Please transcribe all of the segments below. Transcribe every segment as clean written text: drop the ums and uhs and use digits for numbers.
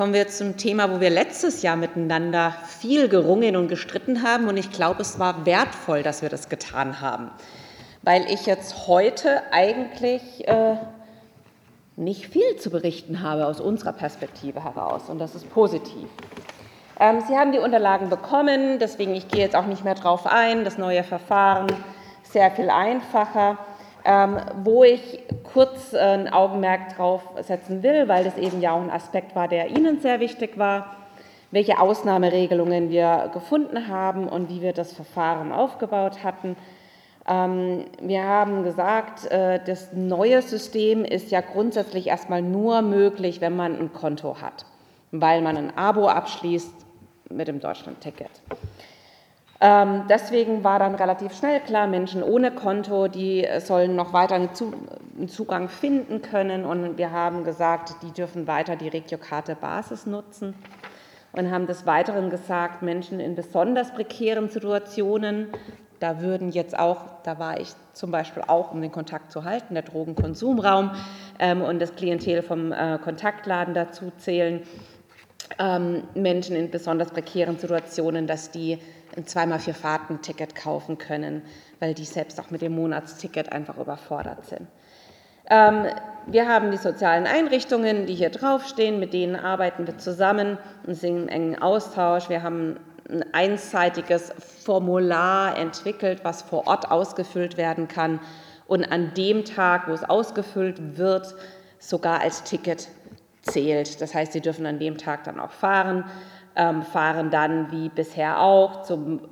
Kommen wir zum Thema, wo wir letztes Jahr miteinander viel gerungen und gestritten haben. Und ich glaube, es war wertvoll, dass wir das getan haben, weil ich jetzt heute eigentlich nicht viel zu berichten habe aus unserer Perspektive heraus. Und das ist positiv. Sie haben die Unterlagen bekommen, deswegen ich gehe jetzt auch nicht mehr drauf ein. Das neue Verfahren sehr viel einfacher. Wo ich kurz ein Augenmerk drauf setzen will, weil das eben ja auch ein Aspekt war, der Ihnen sehr wichtig war, welche Ausnahmeregelungen wir gefunden haben und wie wir das Verfahren aufgebaut hatten. Wir haben gesagt, das neue System ist ja grundsätzlich erstmal nur möglich, wenn man ein Konto hat, weil man ein Abo abschließt mit dem Deutschland-Ticket. Deswegen war dann relativ schnell klar, Menschen ohne Konto, die sollen noch weiter einen Zugang finden können. Und wir haben gesagt, die dürfen weiter die Regiokarte Basis nutzen. Und haben des Weiteren gesagt, Menschen in besonders prekären Situationen, da würden jetzt auch, da war ich zum Beispiel auch, um den Kontakt zu halten, der Drogenkonsumraum und das Klientel vom Kontaktladen dazu zählen, Menschen in besonders prekären Situationen, dass die ein 2x4-Fahrten-Ticket kaufen können, weil die selbst auch mit dem Monatsticket einfach überfordert sind. Wir haben die sozialen Einrichtungen, die hier draufstehen, mit denen arbeiten wir zusammen und sind im engen Austausch. Wir haben ein einseitiges Formular entwickelt, was vor Ort ausgefüllt werden kann und an dem Tag, wo es ausgefüllt wird, sogar als Ticket zählt. Das heißt, Sie dürfen an dem Tag dann auch fahren, fahren dann wie bisher auch zum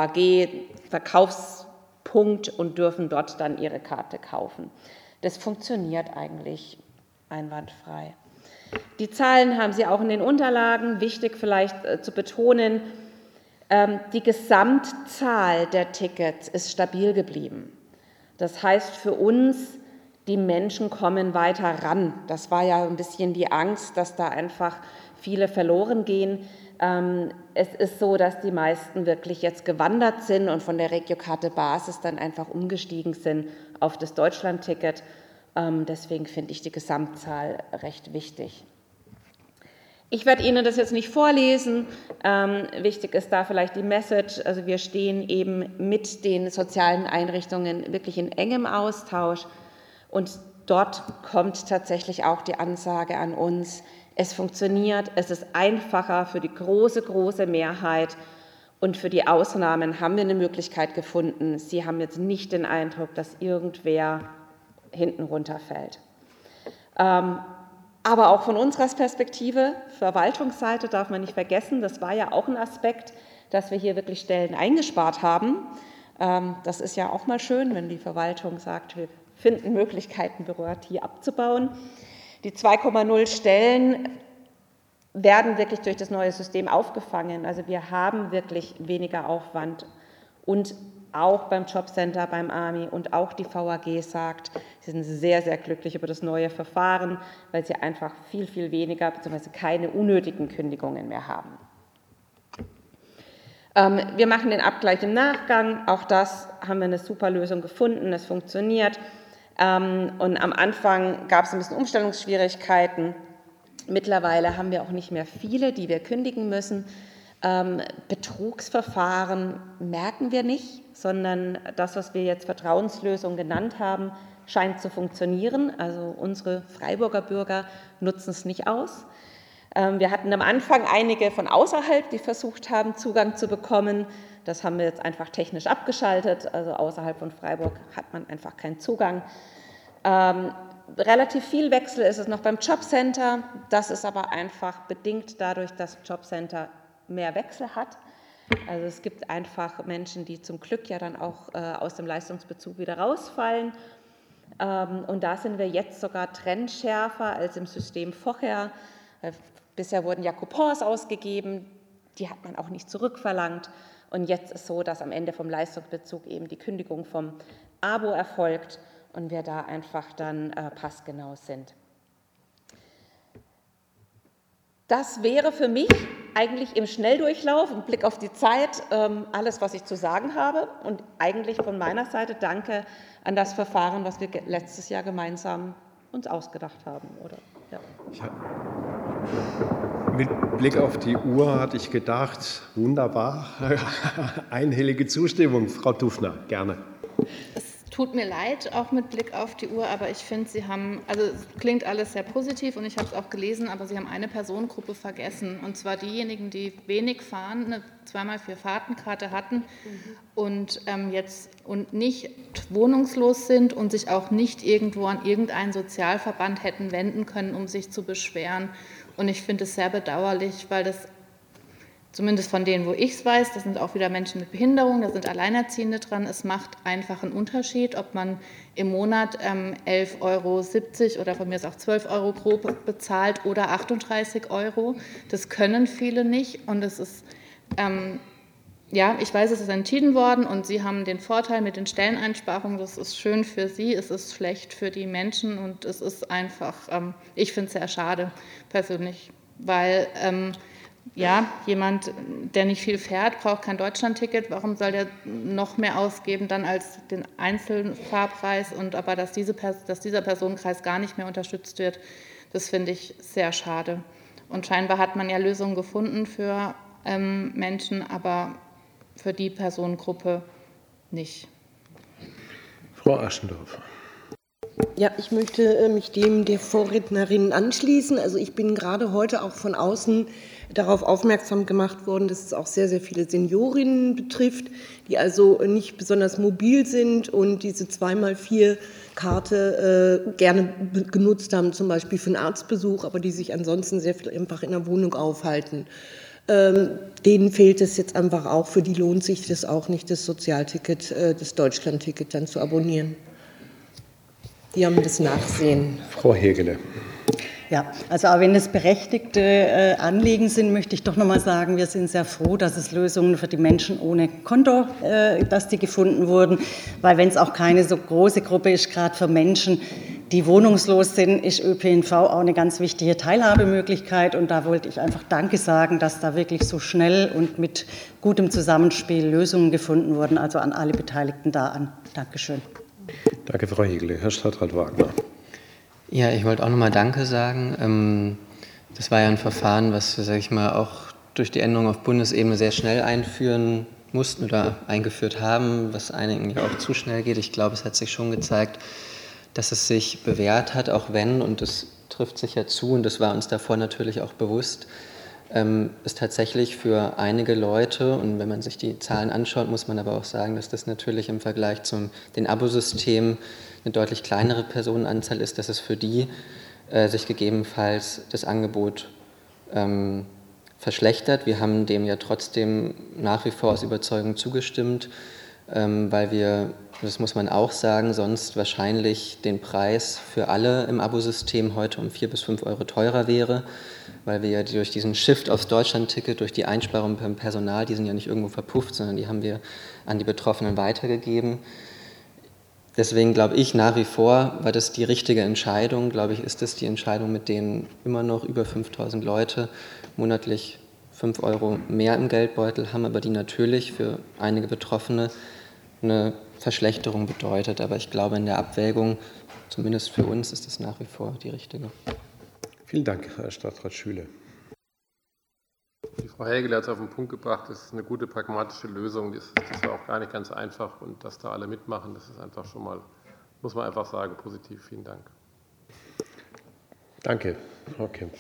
VAG-Verkaufspunkt und dürfen dort dann ihre Karte kaufen. Das funktioniert eigentlich einwandfrei. Die Zahlen haben Sie auch in den Unterlagen. Wichtig vielleicht zu betonen, die Gesamtzahl der Tickets ist stabil geblieben. Das heißt für uns, die Menschen kommen weiter ran. Das war ja ein bisschen die Angst, dass da einfach viele verloren gehen. Es ist so, dass die meisten wirklich jetzt gewandert sind und von der Regiokarte Basis dann einfach umgestiegen sind auf das Deutschland-Ticket. Deswegen finde ich die Gesamtzahl recht wichtig. Ich werde Ihnen das jetzt nicht vorlesen. Wichtig ist da vielleicht die Message. Also wir stehen eben mit den sozialen Einrichtungen wirklich in engem Austausch. Und dort kommt tatsächlich auch die Ansage an uns, es funktioniert, es ist einfacher für die große Mehrheit und für die Ausnahmen haben wir eine Möglichkeit gefunden. Sie haben jetzt nicht den Eindruck, dass irgendwer hinten runterfällt. Aber auch von unserer Perspektive, Verwaltungsseite darf man nicht vergessen, das war ja auch ein Aspekt, dass wir hier wirklich Stellen eingespart haben. Das ist ja auch mal schön, wenn die Verwaltung sagt, wir finden Möglichkeiten, Bürokratie abzubauen. Die 2,0 Stellen werden wirklich durch das neue System aufgefangen. Also wir haben wirklich weniger Aufwand und auch beim Jobcenter, beim AMI und auch die VAG sagt, sie sind sehr glücklich über das neue Verfahren, weil sie einfach viel weniger bzw. keine unnötigen Kündigungen mehr haben. Wir machen den Abgleich im Nachgang. Auch das haben wir eine super Lösung gefunden. Es funktioniert. Und am Anfang gab es ein bisschen Umstellungsschwierigkeiten. Mittlerweile haben wir auch nicht mehr viele, die wir kündigen müssen. Betrugsverfahren merken wir nicht, sondern das, was wir jetzt Vertrauenslösung genannt haben, scheint zu funktionieren. Also unsere Freiburger Bürger nutzen es nicht aus. Wir hatten am Anfang einige von außerhalb, die versucht haben, Zugang zu bekommen. Das haben wir jetzt einfach technisch abgeschaltet. Also außerhalb von Freiburg hat man einfach keinen Zugang. Relativ viel Wechsel ist es noch beim Jobcenter. Das ist aber einfach bedingt dadurch, dass Jobcenter mehr Wechsel hat. Also es gibt einfach Menschen, die zum Glück ja dann auch aus dem Leistungsbezug wieder rausfallen. Und da sind wir jetzt sogar trennschärfer als im System vorher. Bisher wurden ja Coupons ausgegeben, die hat man auch nicht zurückverlangt. Und jetzt ist so, dass am Ende vom Leistungsbezug eben die Kündigung vom Abo erfolgt und wir da einfach dann passgenau sind. Das wäre für mich eigentlich im Schnelldurchlauf, im Blick auf die Zeit, alles, was ich zu sagen habe. Und eigentlich von meiner Seite danke an das Verfahren, was wir letztes Jahr gemeinsam uns ausgedacht haben. Oder? Ja. Mit Blick auf die Uhr hatte ich gedacht, wunderbar, einhellige Zustimmung. Frau Dufner, gerne. Es tut mir leid, auch mit Blick auf die Uhr, aber ich finde, Sie haben, also es klingt alles sehr positiv und ich habe es auch gelesen, aber Sie haben eine Personengruppe vergessen, und zwar diejenigen, die wenig fahren, eine 2x4-Fahrtenkarte hatten und jetzt und nicht wohnungslos sind und sich auch nicht irgendwo an irgendeinen Sozialverband hätten wenden können, um sich zu beschweren. Und ich finde es sehr bedauerlich, weil das zumindest von denen, wo ich es weiß, das sind auch wieder Menschen mit Behinderung, da sind Alleinerziehende dran. Es macht einfach einen Unterschied, ob man im Monat 11,70 € oder von mir ist auch 12 € grob bezahlt oder 38 €. Das können viele nicht und es ist, ja, ich weiß, es ist entschieden worden und Sie haben den Vorteil mit den Stelleneinsparungen, das ist schön für Sie, es ist schlecht für die Menschen und es ist einfach, ich finde es sehr schade persönlich, weil ja, jemand, der nicht viel fährt, braucht kein Deutschlandticket. Warum soll der noch mehr ausgeben dann als den Einzelfahrpreis? Und aber dass dieser Personenkreis gar nicht mehr unterstützt wird, das finde ich sehr schade. Und scheinbar hat man ja Lösungen gefunden für Menschen, aber für die Personengruppe nicht. Frau Aschendorf. Ja, ich möchte mich dem der Vorrednerin anschließen. Also ich bin gerade heute auch von außen darauf aufmerksam gemacht worden, dass es auch sehr, sehr viele Seniorinnen betrifft, die also nicht besonders mobil sind und diese 2x4-Karte gerne genutzt haben, zum Beispiel für einen Arztbesuch, aber die sich ansonsten sehr viel einfach in der Wohnung aufhalten. Denen fehlt es jetzt einfach auch, für die lohnt sich das auch nicht, das Sozialticket, das Deutschlandticket dann zu abonnieren. Die haben das Nachsehen. Frau Hegele. Ja, also auch wenn es berechtigte Anliegen sind, möchte ich doch noch mal sagen, wir sind sehr froh, dass es Lösungen für die Menschen ohne Konto, dass die gefunden wurden, weil wenn es auch keine so große Gruppe ist, gerade für Menschen, die wohnungslos sind, ist ÖPNV auch eine ganz wichtige Teilhabemöglichkeit und da wollte ich einfach Danke sagen, dass da wirklich so schnell und mit gutem Zusammenspiel Lösungen gefunden wurden, also an alle Beteiligten da an. Dankeschön. Danke, Frau Hegele. Herr Stadtrat Wagner. Ja, ich wollte auch nochmal Danke sagen. Das war ja ein Verfahren, was wir, sage ich mal, auch durch die Änderung auf Bundesebene sehr schnell einführen mussten oder eingeführt haben, was einigen ja auch zu schnell geht. Ich glaube, es hat sich schon gezeigt, dass es sich bewährt hat, auch wenn, und das trifft sich ja zu, und das war uns davor natürlich auch bewusst, es tatsächlich für einige Leute, und wenn man sich die Zahlen anschaut, muss man aber auch sagen, dass das natürlich im Vergleich zu den Abosystemen eine deutlich kleinere Personenanzahl ist, dass es für die sich gegebenenfalls das Angebot verschlechtert. Wir haben dem ja trotzdem nach wie vor aus Überzeugung zugestimmt, weil wir, das muss man auch sagen, sonst wahrscheinlich den Preis für alle im Abosystem heute um 4 bis 5 € teurer wäre, weil wir ja durch diesen Shift aufs Deutschlandticket, durch die Einsparung beim Personal, die sind ja nicht irgendwo verpufft, sondern die haben wir an die Betroffenen weitergegeben. Deswegen glaube ich nach wie vor, war das die richtige Entscheidung, glaube ich, ist das die Entscheidung, mit denen immer noch über 5.000 Leute monatlich 5 € mehr im Geldbeutel haben, aber die natürlich für einige Betroffene eine Verschlechterung bedeutet. Aber ich glaube, in der Abwägung, zumindest für uns, ist das nach wie vor die richtige. Vielen Dank, Herr Stadtrat Schüle. Die Frau Hegele hat es auf den Punkt gebracht, das ist eine gute pragmatische Lösung, das war auch gar nicht ganz einfach und dass da alle mitmachen, das ist einfach schon mal, muss man einfach sagen, positiv. Vielen Dank. Danke, Frau Kempf.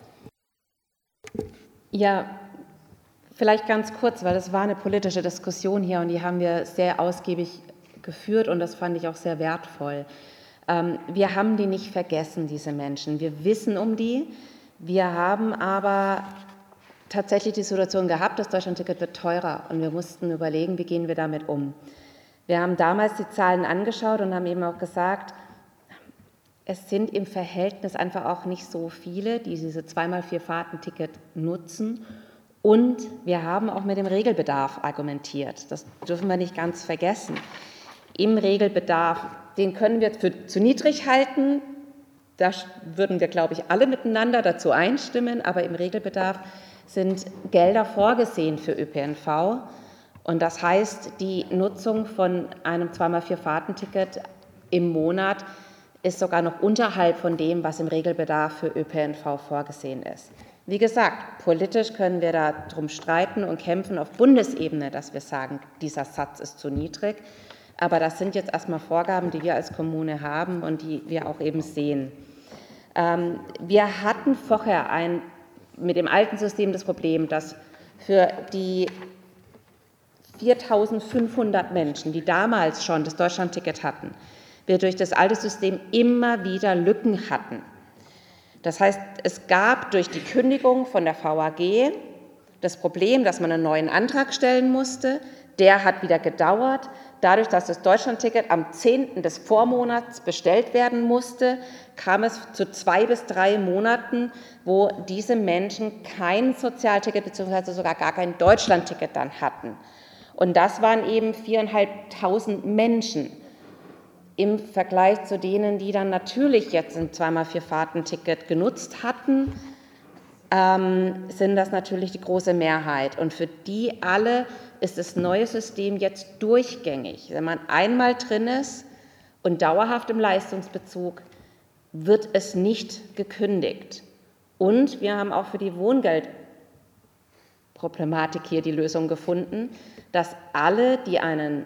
Ja, vielleicht ganz kurz, weil das war eine politische Diskussion hier und die haben wir sehr ausgiebig geführt und das fand ich auch sehr wertvoll. Wir haben die nicht vergessen, diese Menschen. Wir wissen um die. Wir haben aber tatsächlich die Situation gehabt, das Deutschlandticket wird teurer und wir mussten überlegen, wie gehen wir damit um. Wir haben damals die Zahlen angeschaut und haben eben auch gesagt, es sind im Verhältnis einfach auch nicht so viele, die diese 2x4-Fahrten-Ticket nutzen. Und wir haben auch mit dem Regelbedarf argumentiert. Das dürfen wir nicht ganz vergessen. Im Regelbedarf, den können wir für zu niedrig halten. Da würden wir, glaube ich, alle miteinander dazu einstimmen. Aber im Regelbedarf sind Gelder vorgesehen für ÖPNV. Und das heißt, die Nutzung von einem 2x4-Fahrten-Ticket im Monat ist sogar noch unterhalb von dem, was im Regelbedarf für ÖPNV vorgesehen ist. Wie gesagt, politisch können wir darum streiten und kämpfen auf Bundesebene, dass wir sagen, dieser Satz ist zu niedrig. Aber das sind jetzt erstmal Vorgaben, die wir als Kommune haben und die wir auch eben sehen. Wir hatten vorher mit dem alten System das Problem, dass für die 4.500 Menschen, die damals schon das Deutschlandticket hatten, wir durch das alte System immer wieder Lücken hatten. Das heißt, es gab durch die Kündigung von der VAG das Problem, dass man einen neuen Antrag stellen musste. Der hat wieder gedauert. Dadurch, dass das Deutschlandticket am 10. des Vormonats bestellt werden musste, kam es zu 2 bis 3 Monaten, wo diese Menschen kein Sozialticket bzw. sogar gar kein Deutschlandticket dann hatten. Und das waren eben 4.500 Menschen. Im Vergleich zu denen, die dann natürlich jetzt ein 2x4-Fahrten-Ticket genutzt hatten, sind das natürlich die große Mehrheit. Und für die alle ist das neue System jetzt durchgängig. Wenn man einmal drin ist und dauerhaft im Leistungsbezug, wird es nicht gekündigt. Und wir haben auch für die Wohngeldproblematik hier die Lösung gefunden, dass alle, die einen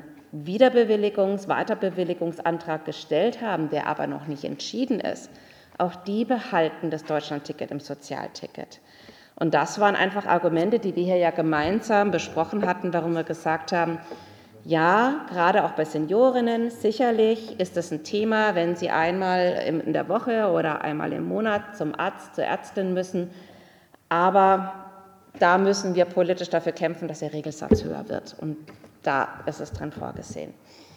Weiterbewilligungsantrag gestellt haben, der aber noch nicht entschieden ist, auch die behalten das Deutschlandticket im Sozialticket. Und das waren einfach Argumente, die wir hier ja gemeinsam besprochen hatten, warum wir gesagt haben, ja, gerade auch bei Seniorinnen, sicherlich ist das ein Thema, wenn sie einmal in der Woche oder einmal im Monat zum Arzt, zur Ärztin müssen, aber da müssen wir politisch dafür kämpfen, dass der Regelsatz höher wird. Und da ist es dran vorgesehen.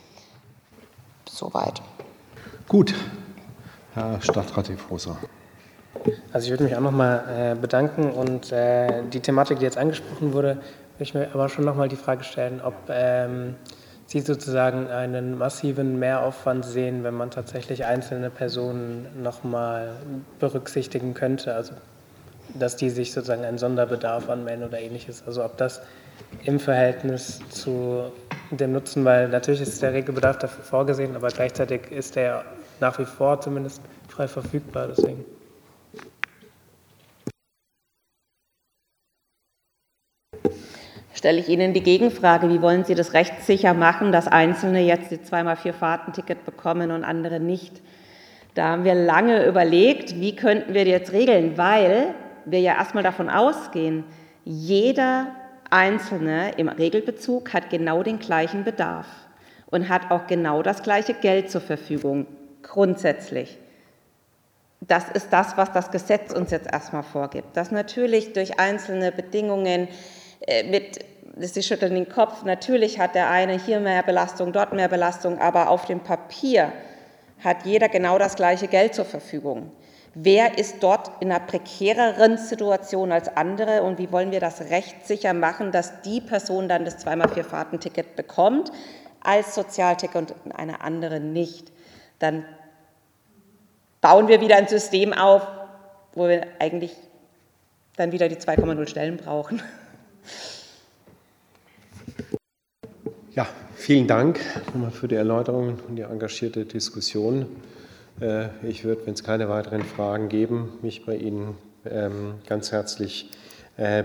Soweit. Gut, Herr Stadtrat Evrosa. Also ich würde mich auch nochmal bedanken und die Thematik, die jetzt angesprochen wurde, würde ich mir aber schon nochmal die Frage stellen, ob Sie sozusagen einen massiven Mehraufwand sehen, wenn man tatsächlich einzelne Personen nochmal berücksichtigen könnte, also dass die sich sozusagen einen Sonderbedarf anmelden oder ähnliches, also ob das im Verhältnis zu dem Nutzen, weil natürlich ist der Regelbedarf dafür vorgesehen, aber gleichzeitig ist der nach wie vor zumindest frei verfügbar, deswegen. Stelle ich Ihnen die Gegenfrage, wie wollen Sie das rechtssicher machen, dass Einzelne jetzt die 2x4-Fahrten-Ticket bekommen und andere nicht? Da haben wir lange überlegt, wie könnten wir das jetzt regeln, weil wir ja erstmal davon ausgehen, jeder Einzelne im Regelbezug hat genau den gleichen Bedarf und hat auch genau das gleiche Geld zur Verfügung, grundsätzlich. Das ist das, was das Gesetz uns jetzt erstmal vorgibt. Dass natürlich durch einzelne Bedingungen Sie schütteln den Kopf, natürlich hat der eine hier mehr Belastung, dort mehr Belastung, aber auf dem Papier hat jeder genau das gleiche Geld zur Verfügung. Wer ist dort in einer prekäreren Situation als andere und wie wollen wir das rechtssicher machen, dass die Person dann das 2x4-Fahrten-Ticket bekommt als Sozialticket und eine andere nicht? Dann bauen wir wieder ein System auf, wo wir eigentlich dann wieder die 2,0 Stellen brauchen. Ja, vielen Dank nochmal für die Erläuterung und die engagierte Diskussion. Ich würde, wenn es keine weiteren Fragen geben, mich bei Ihnen ganz herzlich